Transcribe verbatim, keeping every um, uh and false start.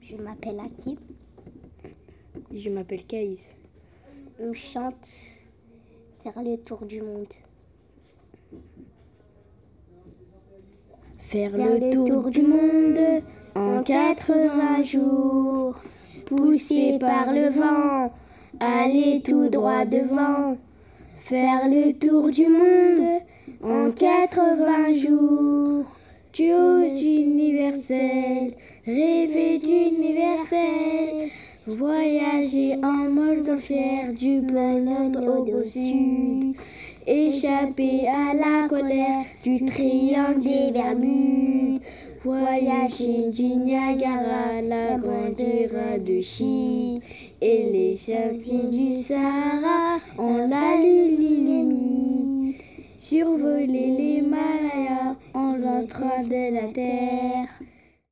Je m'appelle Hakim. Je m'appelle Caïs. On chante faire le tour du monde. Faire, faire le, le tour, tour du monde en quatre-vingts jours, poussé par le vent, aller tout droit devant. Faire le tour du monde en quatre-vingts jours. Chose universelle, rêver d'universel, voyager en montgolfière du pôle nord au sud, échapper à la colère du triangle des Bermudes, voyager du Niagara à la grande de Chine, et les cinq pieds du Sahara en la lune humide, survoler l'Himalaya en l'entrant de la terre.